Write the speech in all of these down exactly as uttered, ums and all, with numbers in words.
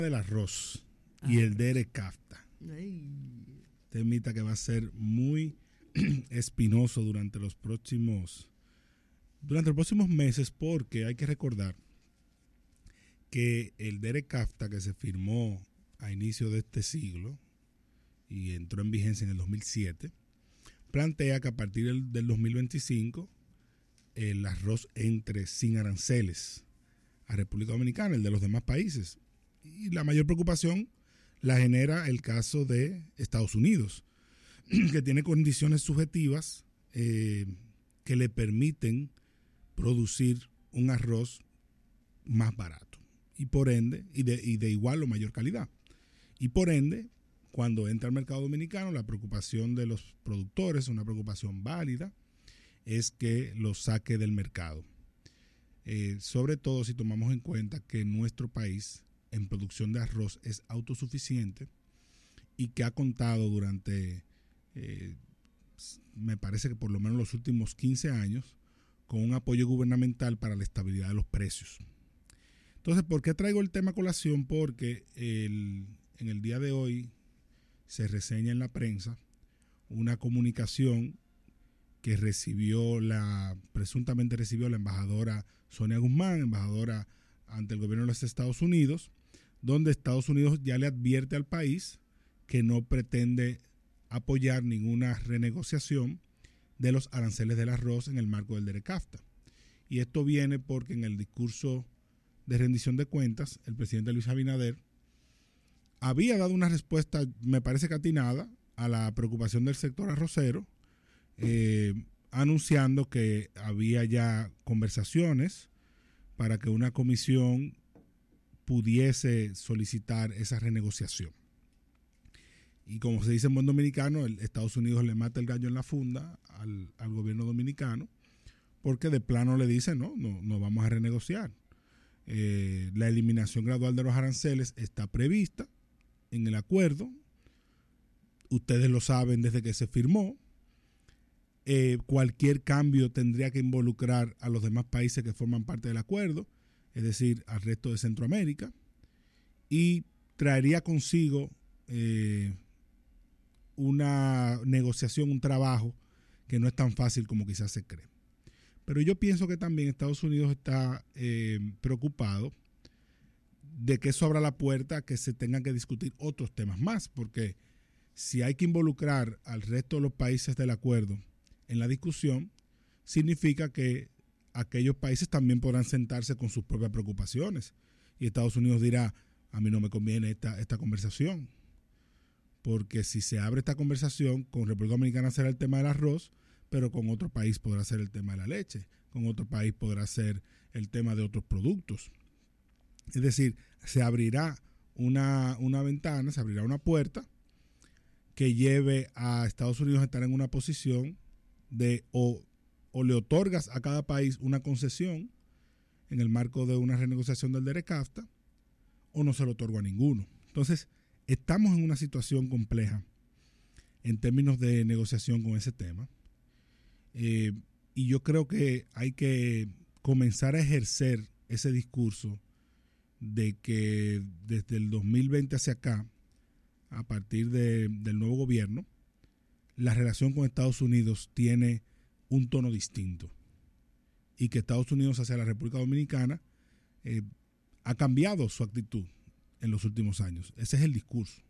del arroz y el D E R CAFTA. Temita que va a ser muy espinoso durante los próximos durante los próximos meses, porque hay que recordar que el D E R CAFTA, que se firmó a inicio de este siglo y entró en vigencia en el dos mil siete, plantea que a partir del, del dos mil veinticinco el arroz entre sin aranceles a República Dominicana, el de los demás países. Y la mayor preocupación la genera el caso de Estados Unidos, que tiene condiciones subjetivas eh, que le permiten producir un arroz más barato y por ende y de, y de igual o mayor calidad. Y por ende, cuando entra al mercado dominicano, la preocupación de los productores, una preocupación válida, es que lo saque del mercado. Eh, sobre todo si tomamos en cuenta que nuestro país en producción de arroz es autosuficiente y que ha contado durante, eh, me parece que por lo menos los últimos quince años, con un apoyo gubernamental para la estabilidad de los precios. Entonces, ¿por qué traigo el tema a colación? Porque el, en el día de hoy se reseña en la prensa una comunicación que recibió la, presuntamente recibió la embajadora Sonia Guzmán, embajadora ante el gobierno de los Estados Unidos, donde Estados Unidos ya le advierte al país que no pretende apoyar ninguna renegociación de los aranceles del arroz en el marco del D E R CAFTA. Y esto viene porque en el discurso de rendición de cuentas, el presidente Luis Abinader había dado una respuesta, me parece que atinada, a la preocupación del sector arrocero, eh, anunciando que había ya conversaciones para que una comisión pudiese solicitar esa renegociación. Y como se dice en buen dominicano, el Estados Unidos le mata el gallo en la funda al, al gobierno dominicano, porque de plano le dice, no, no, no vamos a renegociar. Eh, la eliminación gradual de los aranceles está prevista en el acuerdo. Ustedes lo saben desde que se firmó. Eh, cualquier cambio tendría que involucrar a los demás países que forman parte del acuerdo, es decir, al resto de Centroamérica, y traería consigo eh, una negociación, un trabajo que no es tan fácil como quizás se cree. Pero yo pienso que también Estados Unidos está eh, preocupado de que eso abra la puerta a que se tengan que discutir otros temas más, porque si hay que involucrar al resto de los países del acuerdo en la discusión, significa que aquellos países también podrán sentarse con sus propias preocupaciones. Y Estados Unidos dirá, a mí no me conviene esta, esta conversación. Porque si se abre esta conversación, con República Dominicana será el tema del arroz, pero con otro país podrá ser el tema de la leche, con otro país podrá ser el tema de otros productos. Es decir, se abrirá una, una ventana, se abrirá una puerta que lleve a Estados Unidos a estar en una posición de o, o le otorgas a cada país una concesión en el marco de una renegociación del D E R CAFTA, o no se lo otorgo a ninguno. Entonces, estamos en una situación compleja en términos de negociación con ese tema. Eh, y yo creo que hay que comenzar a ejercer ese discurso de que desde el dos mil veinte hacia acá, a partir de, del nuevo gobierno, la relación con Estados Unidos tiene un tono distinto y que Estados Unidos hacia la República Dominicana eh, ha cambiado su actitud en los últimos años. Ese es el discurso.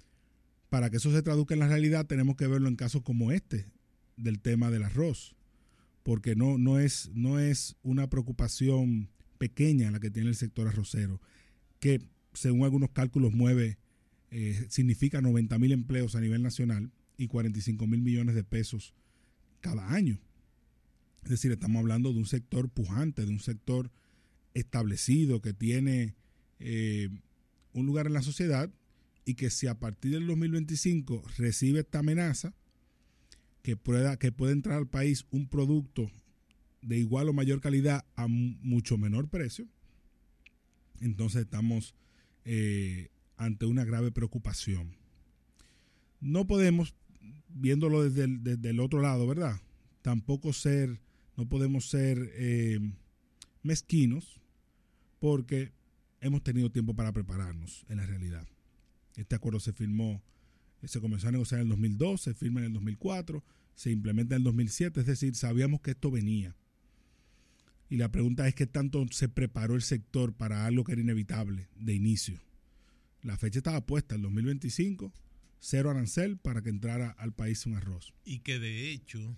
Para que eso se traduzca en la realidad, tenemos que verlo en casos como este del tema del arroz, porque no, no, es, no es una preocupación pequeña la que tiene el sector arrocero, que según algunos cálculos mueve, eh, significa noventa mil empleos a nivel nacional y cuarenta y cinco mil millones de pesos cada año. Es decir, estamos hablando de un sector pujante, de un sector establecido que tiene eh, un lugar en la sociedad, y que si a partir del dos mil veinticinco recibe esta amenaza, que pueda, que puede entrar al país un producto de igual o mayor calidad a mucho menor precio, entonces estamos eh, ante una grave preocupación. No podemos, viéndolo desde el, desde el otro lado, ¿verdad? Tampoco ser, no podemos ser eh, mezquinos, porque hemos tenido tiempo para prepararnos en la realidad. Este acuerdo se firmó, se comenzó a negociar en el dos mil dos, se firma en el dos mil cuatro, se implementa en el dos mil siete, es decir, sabíamos que esto venía. Y la pregunta es qué tanto se preparó el sector para algo que era inevitable de inicio. La fecha estaba puesta, el dos mil veinticinco, cero arancel para que entrara al país un arroz. Y que de hecho,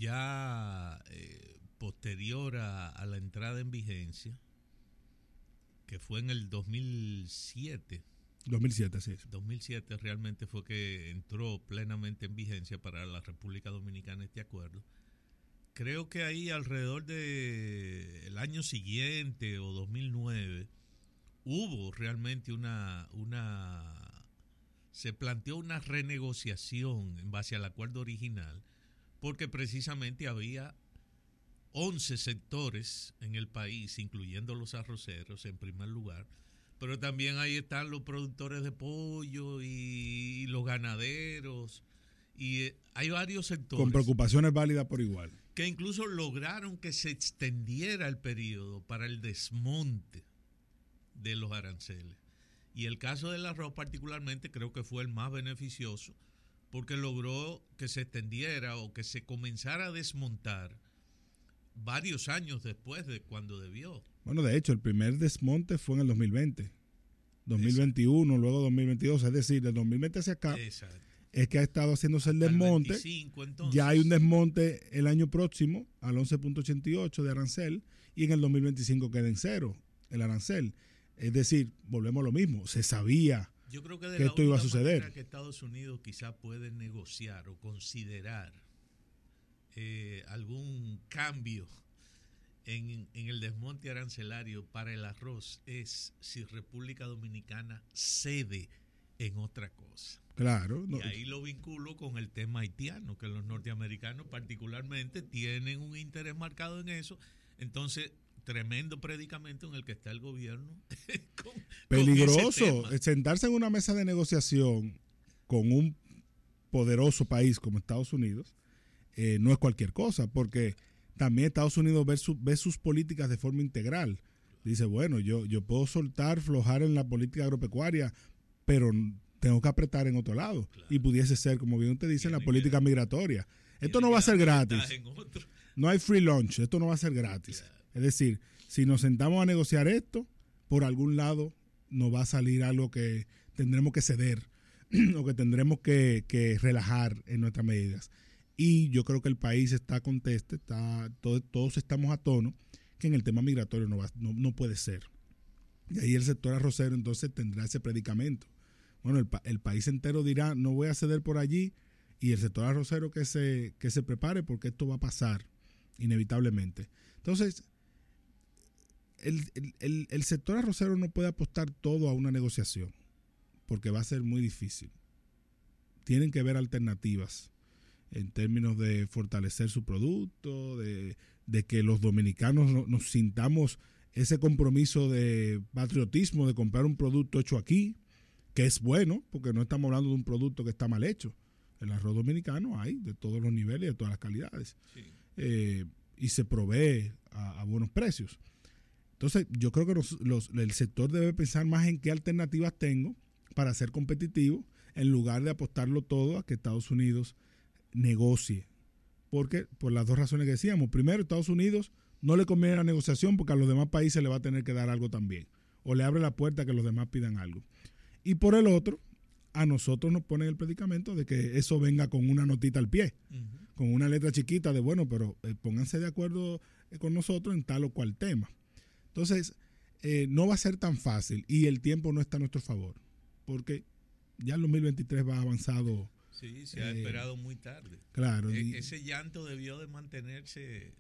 ya eh, posterior a, a la entrada en vigencia, que fue en el dos mil siete. dos mil siete, sí. dos mil siete realmente fue que entró plenamente en vigencia para la República Dominicana este acuerdo. Creo que ahí alrededor del año siguiente o dos mil nueve hubo realmente una, una, se planteó una renegociación en base al acuerdo original, porque precisamente había once sectores en el país, incluyendo los arroceros en primer lugar, pero también ahí están los productores de pollo y, y los ganaderos, y eh, hay varios sectores. Con preocupaciones válidas por igual. Que incluso lograron que se extendiera el periodo para el desmonte de los aranceles. Y el caso del arroz particularmente creo que fue el más beneficioso, porque logró que se extendiera o que se comenzara a desmontar varios años después de cuando debió. Bueno, de hecho, el primer desmonte fue en el dos mil veinte, dos mil veintiuno, exacto. Luego dos mil veintidós, es decir, del dos mil veinte hacia acá, exacto. Es que ha estado haciéndose el desmonte. El veinticinco, entonces. Ya hay un desmonte el año próximo al once punto ochenta y ocho de arancel y en el dos mil veinticinco queda en cero el arancel. Es decir, volvemos a lo mismo, se sabía Yo creo que, de que la esto iba a suceder. Que Estados Unidos quizá puede negociar o considerar eh, algún cambio en, en el desmonte arancelario para el arroz es si República Dominicana cede en otra cosa. Claro. No. Y ahí lo vinculo con el tema haitiano, que los norteamericanos particularmente tienen un interés marcado en eso. Entonces, tremendo predicamento en el que está el gobierno. con, Peligroso. Con sentarse en una mesa de negociación con un poderoso país como Estados Unidos eh, no es cualquier cosa, porque también Estados Unidos ve, su, ve sus políticas de forma integral. Dice, bueno, yo, yo puedo soltar, flojar en la política agropecuaria, pero tengo que apretar en otro lado. Claro. Y pudiese ser, como bien usted dice, en la política migratoria. Esto no va a ser gratis. No hay free lunch. Esto no va a ser gratis. Claro. Es decir, si nos sentamos a negociar esto, por algún lado nos va a salir algo que tendremos que ceder o que tendremos que, que relajar en nuestras medidas. Y yo creo que el país está conteste, está, todo, todos estamos a tono, que en el tema migratorio no, va, no, no puede ser. Y ahí el sector arrocero entonces tendrá ese predicamento. Bueno, el, el país entero dirá, no voy a ceder por allí, y el sector arrocero que se, que se prepare porque esto va a pasar inevitablemente. Entonces, el, el, el sector arrocero no puede apostar todo a una negociación porque va a ser muy difícil. Tienen que ver alternativas en términos de fortalecer su producto, de, de que los dominicanos no, nos sintamos ese compromiso de patriotismo de comprar un producto hecho aquí, que es bueno, porque no estamos hablando de un producto que está mal hecho. El arroz dominicano hay de todos los niveles y de todas las calidades. Sí. Eh, y se provee a, a buenos precios. Entonces, yo creo que los, los, el sector debe pensar más en qué alternativas tengo para ser competitivo, en lugar de apostarlo todo a que Estados Unidos negocie. Porque, por las dos razones que decíamos, primero, Estados Unidos no le conviene la negociación porque a los demás países le va a tener que dar algo también. O le abre la puerta a que los demás pidan algo. Y por el otro, a nosotros nos ponen el predicamento de que eso venga con una notita al pie, uh-huh. con una letra chiquita de, bueno, pero eh, pónganse de acuerdo eh, con nosotros en tal o cual tema. Entonces, eh, no va a ser tan fácil y el tiempo no está a nuestro favor, porque ya el dos mil veintitrés va avanzado. Sí, se ha eh, esperado muy tarde. Claro. E- y, ese llanto debió de mantenerse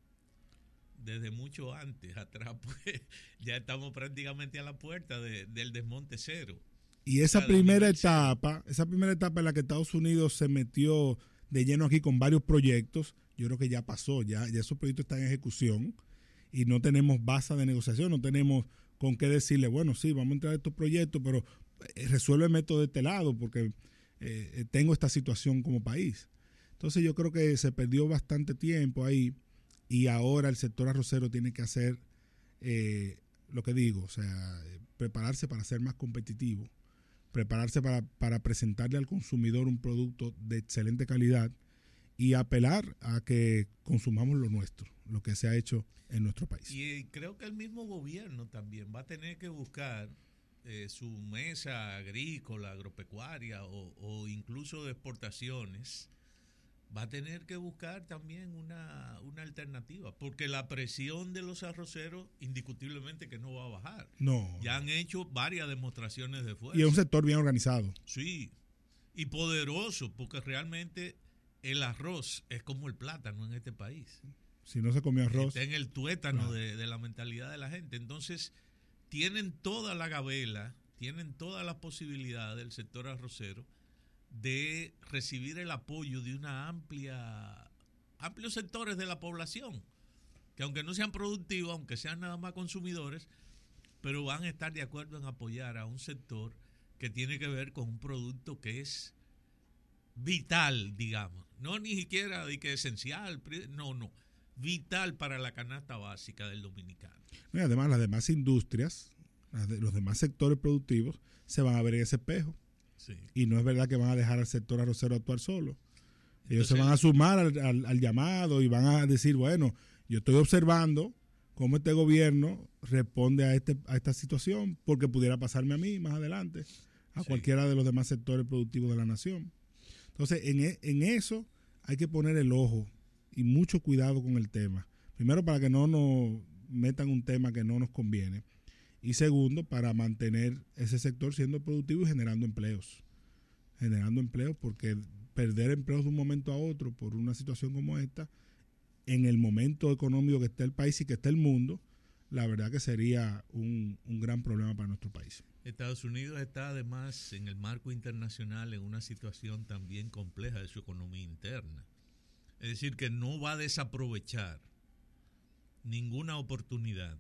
desde mucho antes, atrás, pues ya estamos prácticamente a la puerta de, del desmonte cero. Y esa primera etapa, esa primera etapa en la que Estados Unidos se metió de lleno aquí con varios proyectos, yo creo que ya pasó, ya, ya esos proyectos están en ejecución y no tenemos base de negociación, no tenemos con qué decirle, bueno, sí, vamos a entrar a estos proyectos, pero resuélveme esto de este lado porque eh, tengo esta situación como país. Entonces yo creo que se perdió bastante tiempo ahí y ahora el sector arrocero tiene que hacer, eh, lo que digo, o sea, prepararse para ser más competitivo, prepararse para, para presentarle al consumidor un producto de excelente calidad y apelar a que consumamos lo nuestro, lo que se ha hecho en nuestro país. Y creo que el mismo gobierno también va a tener que buscar eh, su mesa agrícola, agropecuaria o, o incluso de exportaciones, va a tener que buscar también una, una alternativa, porque la presión de los arroceros indiscutiblemente que no va a bajar. No. Ya han hecho varias demostraciones de fuerza. Y es un sector bien organizado. Sí, y poderoso, porque realmente el arroz es como el plátano en este país. Si no se comió arroz. Está en el tuétano claro. de, de la mentalidad de la gente. Entonces, tienen toda la gabela, tienen todas las posibilidades del sector arrocero de recibir el apoyo de una amplia, amplios sectores de la población, que aunque no sean productivos, aunque sean nada más consumidores, pero van a estar de acuerdo en apoyar a un sector que tiene que ver con un producto que es vital, digamos, no ni siquiera de que esencial, no, no, vital para la canasta básica del dominicano. Y además las demás industrias, las de, los demás sectores productivos se van a ver en ese espejo. Sí. Y no es verdad que van a dejar al sector arrocero actuar solo. Ellos Entonces, se van a sumar al, al, al llamado y van a decir, bueno, yo estoy observando cómo este gobierno responde a este a esta situación, porque pudiera pasarme a mí más adelante, a sí. cualquiera de los demás sectores productivos de la nación. Entonces, en, en eso hay que poner el ojo y mucho cuidado con el tema. Primero, para que no nos metan un tema que no nos conviene. Y segundo, para mantener ese sector siendo productivo y generando empleos. Generando empleos, porque perder empleos de un momento a otro por una situación como esta, en el momento económico que está el país y que está el mundo, la verdad que sería un, un gran problema para nuestro país. Estados Unidos está además en el marco internacional en una situación también compleja de su economía interna. Es decir, que no va a desaprovechar ninguna oportunidad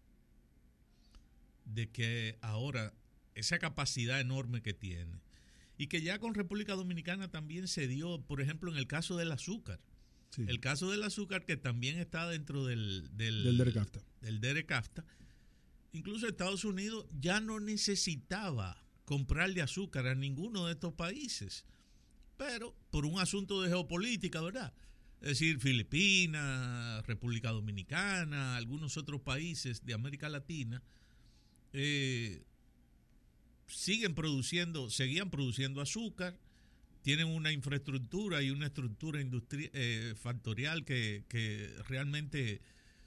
de que ahora esa capacidad enorme que tiene y que ya con República Dominicana también se dio, por ejemplo, en el caso del azúcar. Sí. El caso del azúcar que también está dentro del del, del DERECAFTA. Del DERECAFTA. Incluso Estados Unidos ya no necesitaba comprarle azúcar a ninguno de estos países, pero por un asunto de geopolítica, ¿verdad? Es decir, Filipinas, República Dominicana, algunos otros países de América Latina eh, siguen produciendo, seguían produciendo azúcar, tienen una infraestructura y una estructura industri- eh, factorial que, que realmente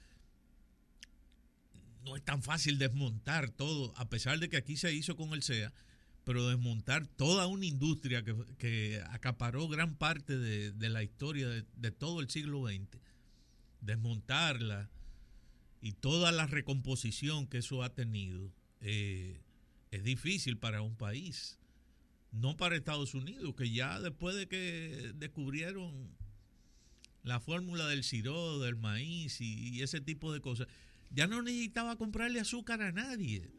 no es tan fácil desmontar todo, a pesar de que aquí se hizo con el C E A, pero desmontar toda una industria que, que acaparó gran parte de, de la historia de, de todo el siglo veinte, desmontarla y toda la recomposición que eso ha tenido, eh, es difícil para un país, no para Estados Unidos, que ya después de que descubrieron la fórmula del ciró, del maíz y, y ese tipo de cosas, ya no necesitaba comprarle azúcar a nadie.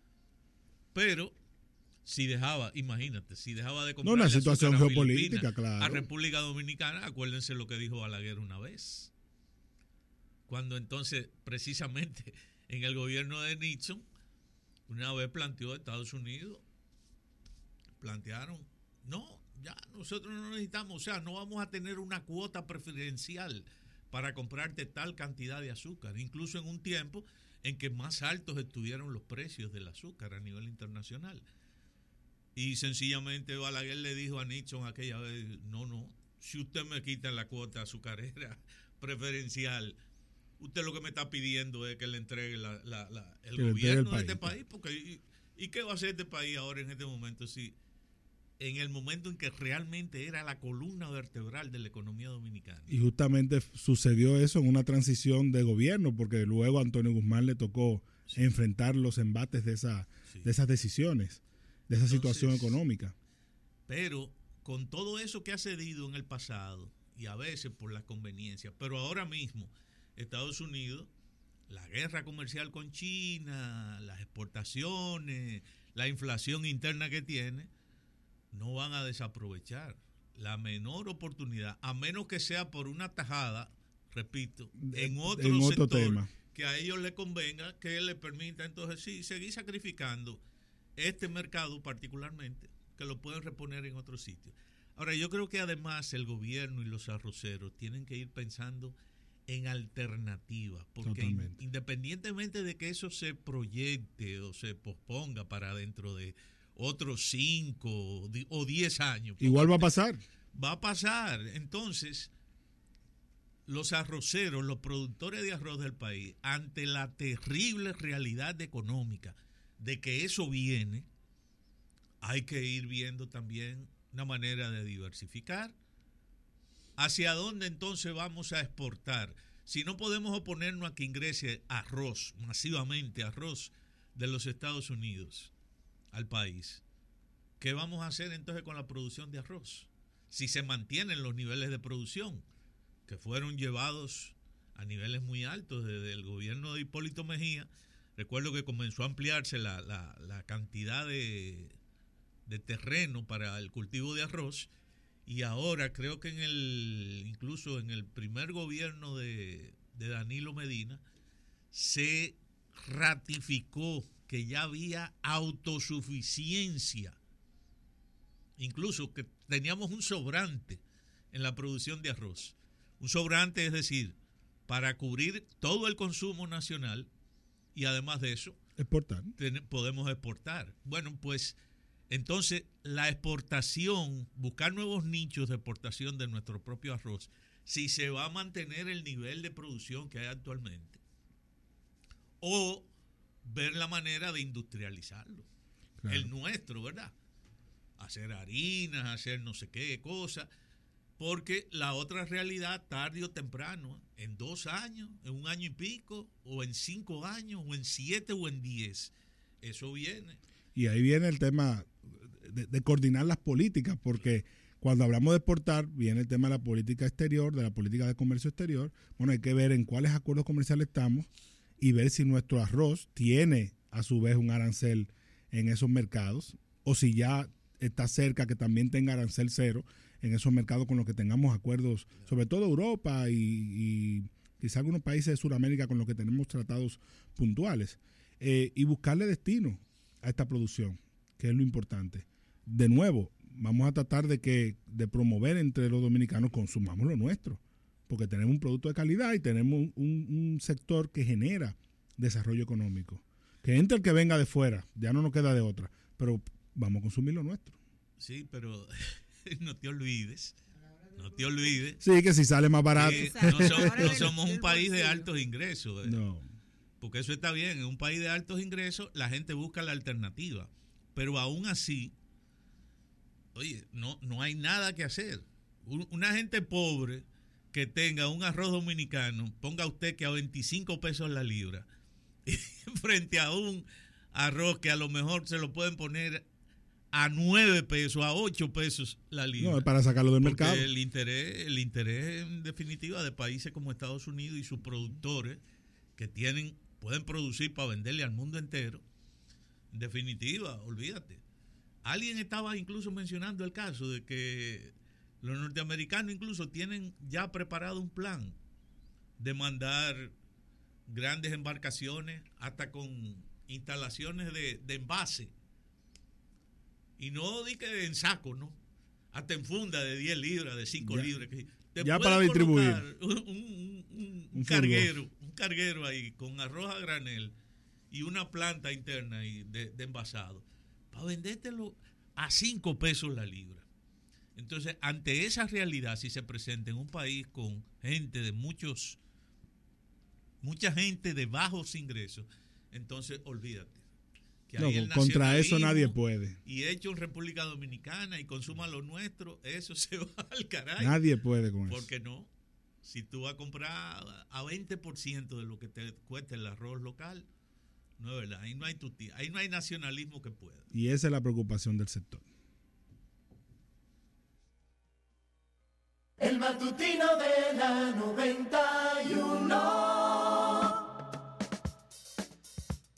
Pero si dejaba, imagínate, si dejaba de comprarle no, una situación azúcar a geopolítica, claro. A República Dominicana, acuérdense lo que dijo Balaguer una vez. Cuando entonces, precisamente, en el gobierno de Nixon, una vez planteó Estados Unidos, plantearon, no, ya nosotros no necesitamos, o sea, no vamos a tener una cuota preferencial para comprarte tal cantidad de azúcar, incluso en un tiempo en que más altos estuvieron los precios del azúcar a nivel internacional. Y sencillamente Balaguer le dijo a Nixon aquella vez, no, no, si usted me quita la cuota azucarera preferencial, usted lo que me está pidiendo es que le entregue la, la, la, el que gobierno el de este país, porque ¿y, ¿y qué va a hacer este país ahora en este momento si en el momento en que realmente era la columna vertebral de la economía dominicana? Y justamente sucedió eso en una transición de gobierno, porque luego a Antonio Guzmán le tocó sí. enfrentar los embates de, esa, sí. de esas decisiones, de esa Entonces, situación económica. Pero con todo eso que ha cedido en el pasado, y a veces por las conveniencias, pero ahora mismo Estados Unidos, la guerra comercial con China, las exportaciones, la inflación interna que tiene, no van a desaprovechar la menor oportunidad, a menos que sea por una tajada, repito, en otro, en otro sector tema que a ellos les convenga, que les permita entonces sí seguir sacrificando este mercado particularmente, que lo pueden reponer en otros sitios. Ahora, yo creo que además el gobierno y los arroceros tienen que ir pensando en alternativas, porque in, independientemente de que eso se proyecte o se posponga para dentro de otros cinco o diez años. Igual va a pasar. Va a pasar. Entonces, los arroceros, los productores de arroz del país, ante la terrible realidad económica de que eso viene, hay que ir viendo también una manera de diversificar. ¿Hacia dónde entonces vamos a exportar? Si no podemos oponernos a que ingrese arroz, masivamente arroz de los Estados Unidos al país, ¿qué vamos a hacer entonces con la producción de arroz? Si se mantienen los niveles de producción que fueron llevados a niveles muy altos desde el gobierno de Hipólito Mejía. Recuerdo que comenzó a ampliarse la, la, la cantidad de, de terreno para el cultivo de arroz, y ahora creo que en el incluso en el primer gobierno de, de Danilo Medina se ratificó que ya había autosuficiencia, incluso que teníamos un sobrante en la producción de arroz. Un sobrante, es decir, para cubrir todo el consumo nacional, y además de eso, exportar. Ten, podemos exportar. Bueno, pues entonces la exportación, buscar nuevos nichos de exportación de nuestro propio arroz, si se va a mantener el nivel de producción que hay actualmente, o ver la manera de industrializarlo. Claro. El nuestro, ¿verdad? Hacer harinas, hacer no sé qué cosa. Porque la otra realidad, tarde o temprano, en dos años, en un año y pico, o en cinco años, o en siete, o en diez, eso viene. Y ahí viene el tema de, de coordinar las políticas, porque cuando hablamos de exportar, viene el tema de la política exterior, de la política de comercio exterior. Bueno, hay que ver en cuáles acuerdos comerciales estamos y ver si nuestro arroz tiene a su vez un arancel en esos mercados, o si ya está cerca que también tenga arancel cero en esos mercados con los que tengamos acuerdos, sobre todo Europa y, y quizá algunos países de Sudamérica con los que tenemos tratados puntuales, eh, y buscarle destino a esta producción, que es lo importante. De nuevo, vamos a tratar de que de promover entre los dominicanos consumamos lo nuestro, porque tenemos un producto de calidad y tenemos un, un, un sector que genera desarrollo económico. Que entre el que venga de fuera, ya no nos queda de otra, pero vamos a consumir lo nuestro. Sí, pero no te olvides, no te olvides. Sí, que si sale más barato. No, so, no somos un país de altos ingresos. ¿eh? No. Porque eso está bien, en un país de altos ingresos la gente busca la alternativa. Pero aún así, oye, no, no hay nada que hacer. Una gente pobre que tenga un arroz dominicano, ponga usted que a veinticinco pesos la libra, frente a un arroz que a lo mejor se lo pueden poner a nueve pesos, a ocho pesos la libra. No, es para sacarlo del Porque mercado. El interés, el interés en definitiva de países como Estados Unidos y sus productores que tienen, pueden producir para venderle al mundo entero. En definitiva, olvídate. Alguien estaba incluso mencionando el caso de que los norteamericanos incluso tienen ya preparado un plan de mandar grandes embarcaciones hasta con instalaciones de, de envase. Y no di que en saco, ¿no? Hasta en funda de diez libras, de cinco ya, libras. Que te ya para distribuir. Un, un, un, un carguero, un carguero ahí con arroz a granel y una planta interna ahí de, de envasado para vendértelo a cinco pesos la libra. Entonces, ante esa realidad, si se presenta en un país con gente de muchos, mucha gente de bajos ingresos, entonces olvídate. Que no, contra eso nadie puede. Y hecho en República Dominicana y consuma lo nuestro, eso se va al carajo. Nadie puede con ¿Por eso. ¿Por qué no? Si tú vas a comprar a veinte por ciento de lo que te cuesta el arroz local, no es verdad. Ahí no hay tutía, ahí no hay nacionalismo que pueda. Y esa es la preocupación del sector. El matutino de la noventa y uno.